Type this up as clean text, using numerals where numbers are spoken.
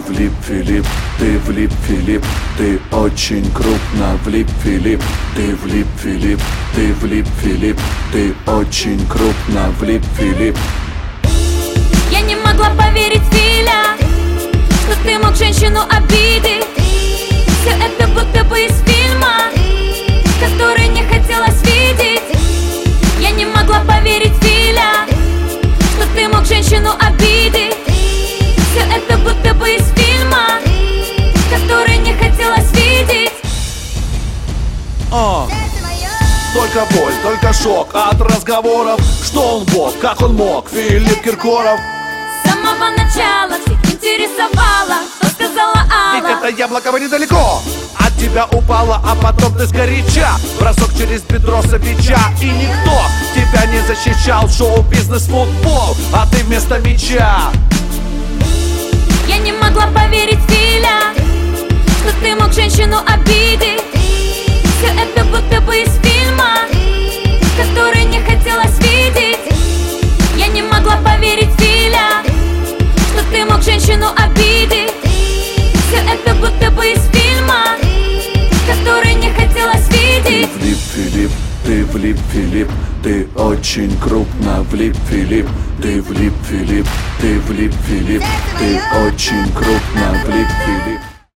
влип, Филипп, ты влип, Филипп, ты очень крупно влип, Филипп, ты влип, Филипп, ты влип, Филипп, ты очень крупно влип, Филипп. Я не могла поверить, Филя, что ты мог женщину обидеть. Все это будто бы из фильма, который не хотелось видеть. Я не могла поверить, Филя, что ты мог женщину обидеть. Все это будто бы из фильма, который не хотелось видеть. Только боль, только шок от разговоров. Что он бог, как он мог, Филипп Киркоров. С самого начала всех интересовало, что сказала Ведь Алла. это яблоко недалеко от тебя упало, а потом ты сгоряча бросок через бедро Савича. И никто тебя не защищал. Шоу-бизнес, футбол, а ты вместо мяча. Я не могла поверить, Филя, что ты мог женщину обидеть. Все это будто бы из фильма, который не хотелось видеть. Я не могла поверить, Филя, что ты мог женщину обидеть. Все это будто бы из фильма, который не хотелось видеть. Ты влип, Филипп, ты влип, Филипп, ты очень крупно влип, Филипп, ты влип, Филипп, ты влип, Филипп, ты очень крупно влип, Филипп.